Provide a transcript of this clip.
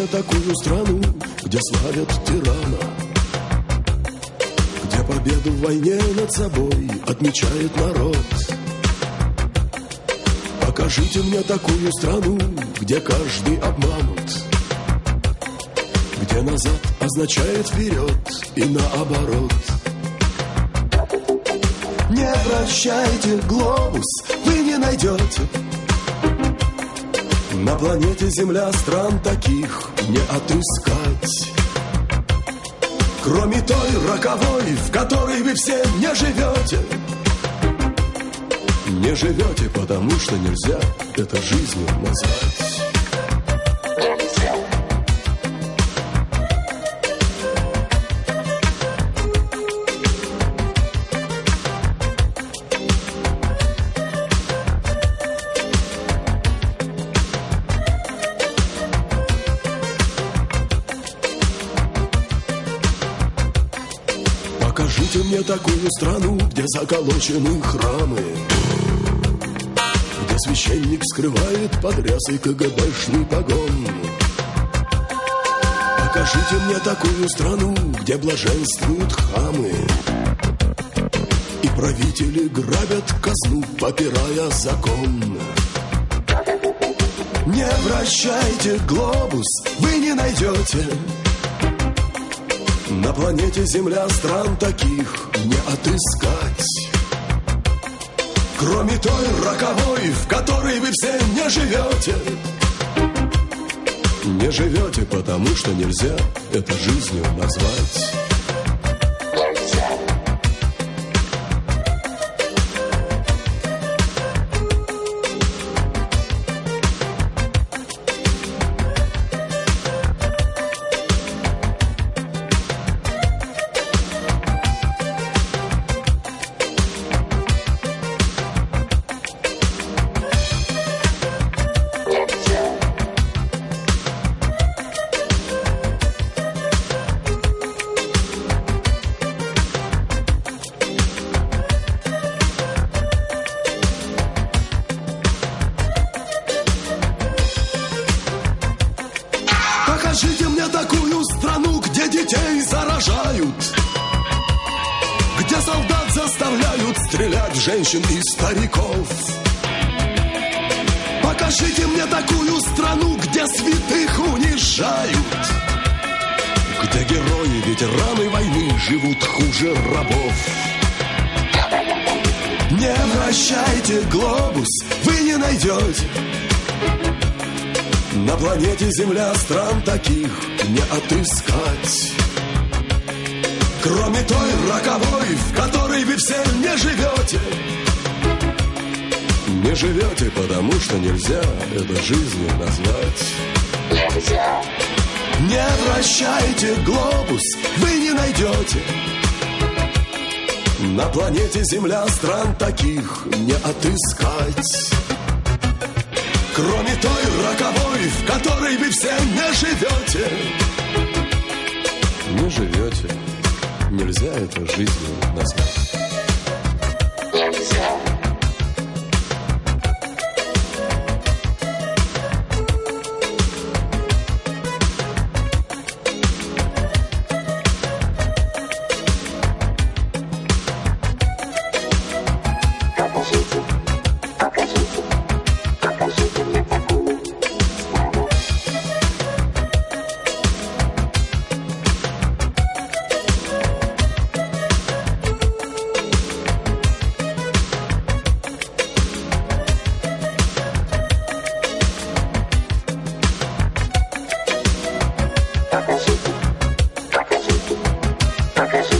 мне такую страну, где славят тирана, где победу в войне над собой отмечает народ. Покажите мне такую страну, где каждый обманут, где назад означает вперед и наоборот. Не вращайте глобус, вы не найдете на планете Земля стран таких не отыскать, кроме той роковой, в которой вы все не живете. Не живете, потому что нельзя это жизнью назвать. Покажите мне такую страну, где заколочены храмы, где священник скрывает под рясой КГБшный погон. Покажите мне такую страну, где блаженствуют хамы, и правители грабят казну, попирая закон. Не вращайте глобус, вы не найдете на планете Земля стран таких не отыскать, кроме той роковой, в которой вы все не живете. Не живете, потому что нельзя это жизнью назвать. Покажите мне такую страну, где детей заражают, где солдат заставляют стрелять в женщин и стариков. Покажите мне такую страну, где святых унижают, где герои, ветераны войны живут хуже рабов. Не вращайте глобус, вы не найдете на планете Земля стран таких не отыскать, кроме той роковой, в которой вы все не живете. Не живете, потому что нельзя это жизнью назвать. Нельзя. Не вращайте глобус, вы не найдете на планете Земля стран таких не отыскать, кроме той роковой, в которой вы все не живете. Не живете, нельзя это жизнью назвать. Нельзя. Покажите.